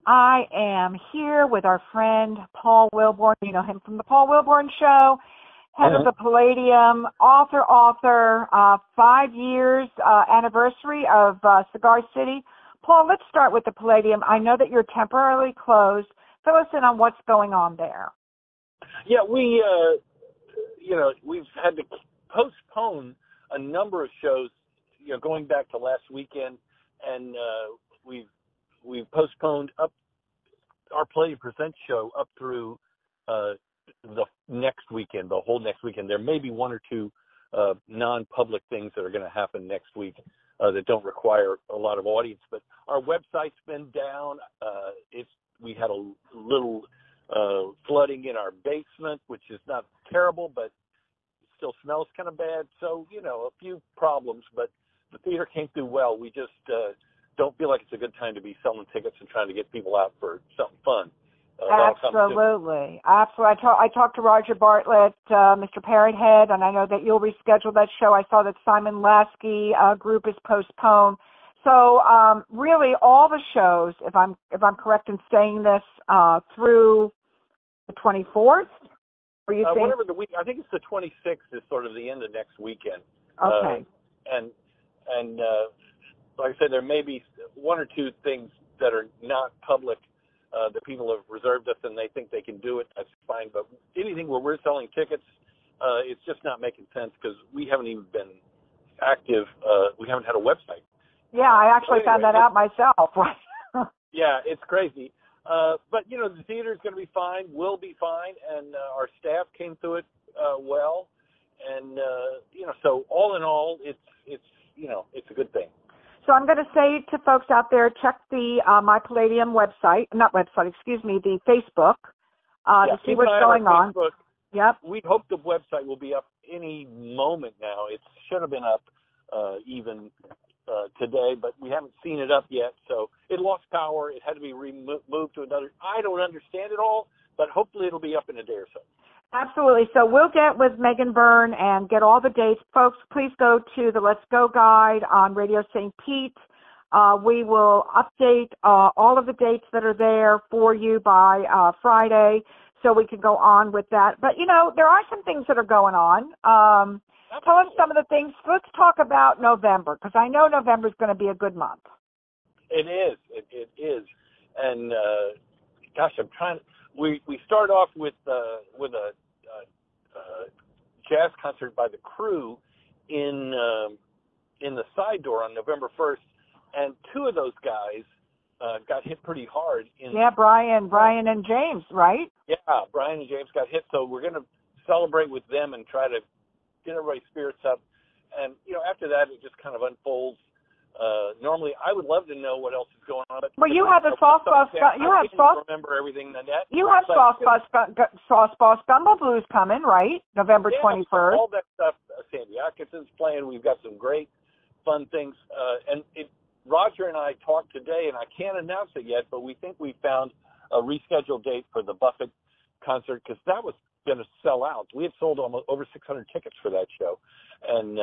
I am here with our friend Paul Wilborn. You know him from the Paul Wilborn Show, head of the Palladium, author, 5 years anniversary of Cigar City. Paul, let's start with the Palladium. I know that you're temporarily closed. Fill us in on what's going on there. Yeah, we've had to postpone a number of shows, going back to last weekend, and we've postponed up our Palladium Presents show up through the next weekend, the whole next weekend. There may be one or two non-public things that are going to happen next week that don't require a lot of audience, but our website's been down. We had a little flooding in our basement, which is not terrible, but it still smells kind of bad. So, a few problems, but the theater came through well. We just don't feel like it's a good time to be selling tickets and trying to get people out for something fun. Absolutely. I talked to Roger Bartlett, Mr. Parrot Head, and I know that you'll reschedule that show. I saw that Simon Lasky group is postponed. So really, all the shows, if I'm correct in saying this, through the 24th. Whatever the week, I think it's the 26th is sort of the end of next weekend. Okay. And like I said, there may be one or two things that are not public that people have reserved us and they think they can do it. That's fine. But anything where we're selling tickets, it's just not making sense because we haven't even been active. We haven't had a website. Yeah, I actually found that out myself. Yeah, it's crazy. But, the theater is going to be fine. We'll be fine. And our staff came through it well. And, so all in all, it's a good thing. So I'm going to say to folks out there, check the My Palladium website, the Facebook, to see what's going on. Yep. We hope the website will be up any moment now. It should have been up even today, but we haven't seen it up yet. So it lost power. It had to be moved to another. I don't understand it all, but hopefully it'll be up in a day or so. Absolutely. So we'll get with Megan Byrne and get all the dates. Folks, please go to the Let's Go guide on Radio St. Pete. We will update all of the dates that are there for you by Friday so we can go on with that. But, there are some things that are going on. Tell us some of the things. Let's talk about November, because I know November is going to be a good month. It is. It is. And, I'm trying. We start off with a jazz concert by the Crew in the side door on November 1st, and two of those guys got hit pretty hard. Brian and James, right? Yeah, Brian and James got hit, so we're going to celebrate with them and try to get everybody's spirits up. And, after that, it just kind of unfolds. Normally, I would love to know what else is going on. Well, you have the Sauce Boss. Remember everything, Nanette. You have Sauce Boss Gumbo Blues coming, right? November 21st. All that stuff. Sandy Atkinson's playing. We've got some great, fun things. Roger and I talked today, and I can't announce it yet, but we think we found a rescheduled date for the Buffett concert because that was going to sell out. We had sold almost over 600 tickets for that show, and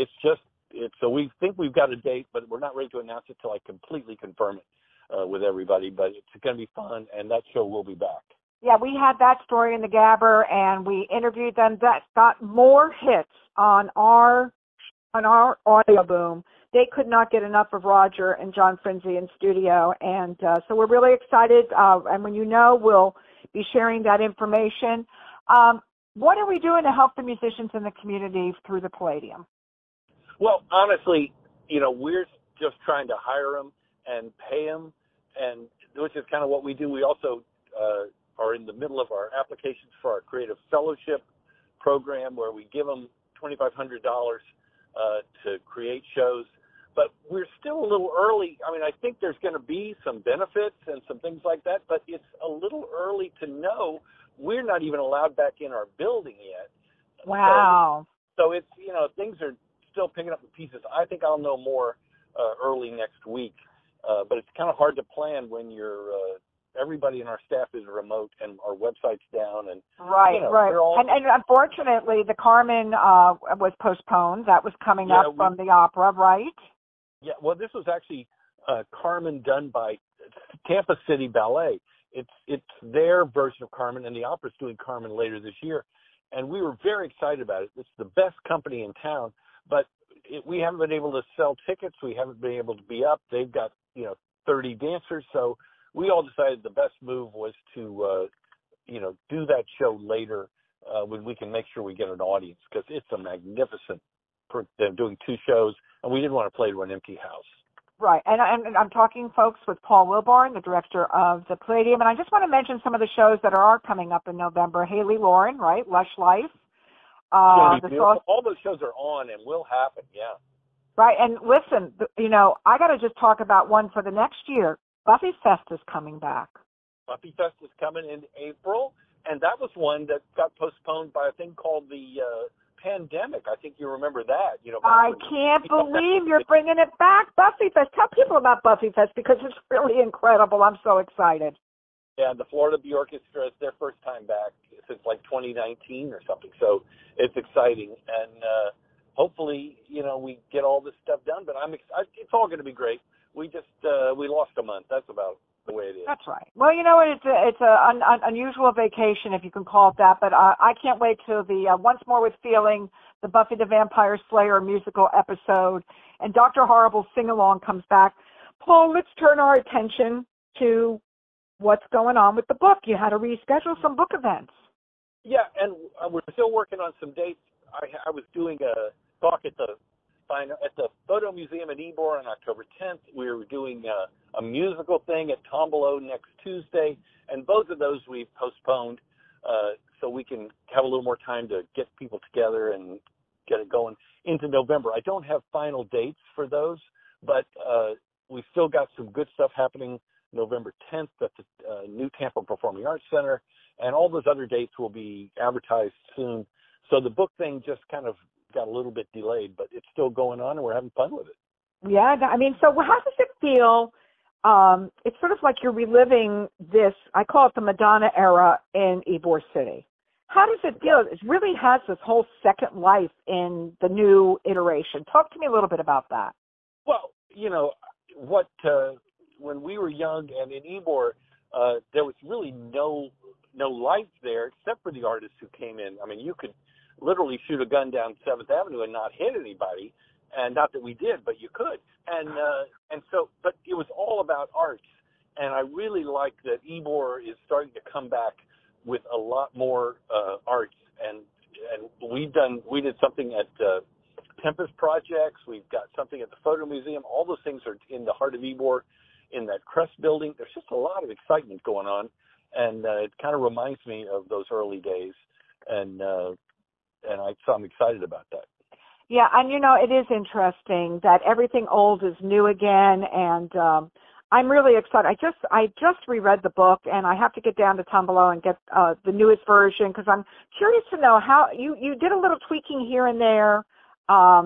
so we think we've got a date, but we're not ready to announce it till I completely confirm it with everybody. But it's going to be fun, and that show will be back. Yeah, we had that story in the Gabber, and we interviewed them. That got more hits on our audio boom. They could not get enough of Roger and John Frinzi in studio, and so we're really excited. And when we'll be sharing that information. What are we doing to help the musicians in the community through the Palladium? Well, honestly, we're just trying to hire them and pay them, and which is kind of what we do. We also are in the middle of our applications for our Creative Fellowship program, where we give them $2,500 to create shows. But we're still a little early. I mean, I think there's going to be some benefits and some things like that, but it's a little early to know. We're not even allowed back in our building yet. Wow. So it's, things are still picking up the pieces. I think I'll know more early next week. But it's kind of hard to plan when you're everybody in our staff is remote and our website's down. And right. And unfortunately, the Carmen was postponed. That was coming up from the opera, right? Yeah. Well, this was actually Carmen done by Tampa City Ballet. It's their version of Carmen, and the opera's doing Carmen later this year. And we were very excited about it. It's the best company in town, but we haven't been able to sell tickets. We haven't been able to be up. They've got 30 dancers, so we all decided the best move was to do that show later when we can make sure we get an audience, because it's a magnificent. They're doing 2 shows, and we didn't want to play to an empty house. Right, and I'm talking, folks, with Paul Wilborn, the director of the Palladium, and I just want to mention some of the shows that are coming up in November. Haley Lauren, right, Lush Life. All those shows are on and will happen, yeah. Right, and listen, I got to just talk about one for the next year. Buffy Fest is coming back. Buffy Fest is coming in April, and that was one that got postponed by a thing called the pandemic. I think you remember that. I can't believe you're bringing it back, Buffy Fest. Tell people about Buffy Fest, because it's really incredible. I'm so excited. Yeah, the Florida Bee Orchestra is their first time back since like 2019 or something. So it's exciting, and hopefully, we get all this stuff done. But it's all going to be great. We just we lost a month. That's about the way it is. That's right. Well, it's an unusual vacation, if you can call it that. But I can't wait till the Once More with Feeling, the Buffy the Vampire Slayer musical episode, and Dr. Horrible sing-along comes back. Paul, let's turn our attention to what's going on with the book. You had to reschedule some book events. Yeah, and we're still working on some dates. I was doing a talk at the Photo Museum in Ybor on October 10th. We were doing a musical thing at Tombolo next Tuesday, and both of those we've postponed so we can have a little more time to get people together and get it going into November. I don't have final dates for those, but we've still got some good stuff happening November 10th at the New Tampa Performing Arts Center, and all those other dates will be advertised soon. So the book thing just kind of got a little bit delayed, but it's still going on, and we're having fun with it. Yeah, so how does it feel? It's sort of like you're reliving this, I call it the Madonna era in Ybor City. How does it feel? It really has this whole second life in the new iteration. Talk to me a little bit about that. Well, when we were young and in Ybor, there was really no life there except for the artists who came in. I mean, you could literally shoot a gun down 7th Avenue and not hit anybody, and not that we did, but you could. But it was all about arts, and I really like that Ybor is starting to come back with a lot more arts, and we did something at Tempest Projects. We've got something at the Photo Museum. All those things are in the heart of Ybor, in that Crest building. There's just a lot of excitement going on, and it kind of reminds me of those early days, so I'm excited about that. Yeah, and it is interesting that everything old is new again, and I'm really excited. I just reread the book, and I have to get down to Tombolo and get the newest version, because I'm curious to know how you did a little tweaking here and there. Tell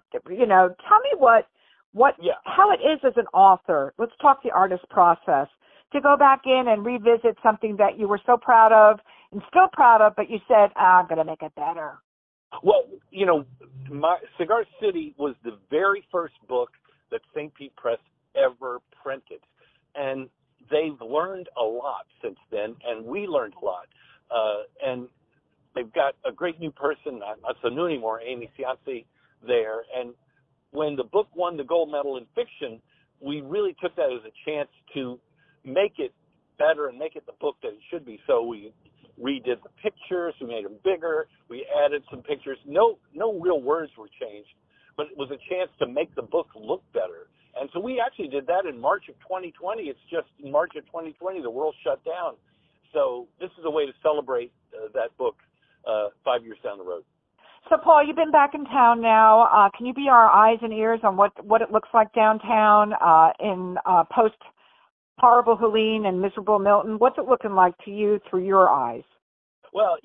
me how it is as an author. Let's talk the artist process. To go back in and revisit something that you were so proud of and still proud of, but you said, I'm going to make it better. Well, my Cigar City was the very first book that St. Pete Press ever printed. And they've learned a lot since then, and we learned a lot. And they've got a great new person, not so new anymore, Amy Cianci, there. And when the book won the gold medal in fiction, we really took that as a chance to make it better and make it the book that it should be. So we redid the pictures, we made them bigger, we added some pictures. No real words were changed, but it was a chance to make the book look better. And so we actually did that in March of 2020. It's just in March of 2020, the world shut down. So this is a way to celebrate that book 5 years down the road. So, Paul, you've been back in town now. Can you be our eyes and ears on what it looks like downtown in post-horrible Helene and miserable Milton? What's it looking like to you through your eyes? Well,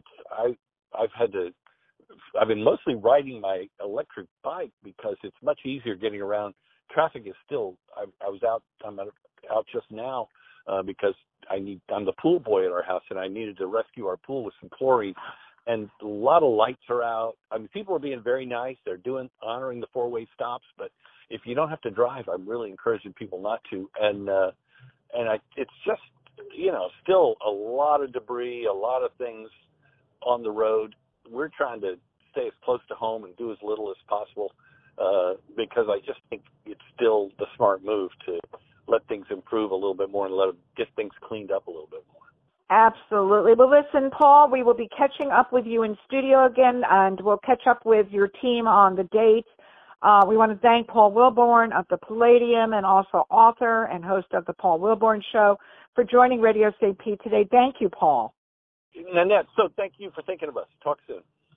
I've been mostly riding my electric bike because it's much easier getting around. Traffic is still. I'm out just now because I'm the pool boy at our house, and I needed to rescue our pool with some chlorine. And a lot of lights are out. I mean, people are being very nice. They're honoring the four-way stops. But if you don't have to drive, I'm really encouraging people not to. And and it's just, still a lot of debris, a lot of things on the road. We're trying to stay as close to home and do as little as possible because I just think it's still the smart move to let things improve a little bit more and get things cleaned up a little bit more. Absolutely. Well, listen, Paul, we will be catching up with you in studio again, and we'll catch up with your team on the dates. We want to thank Paul Wilborn of the Palladium and also author and host of the Paul Wilborn Show for joining Radio St. Pete today. Thank you, Paul. Nanette, so thank you for thinking of us. Talk soon.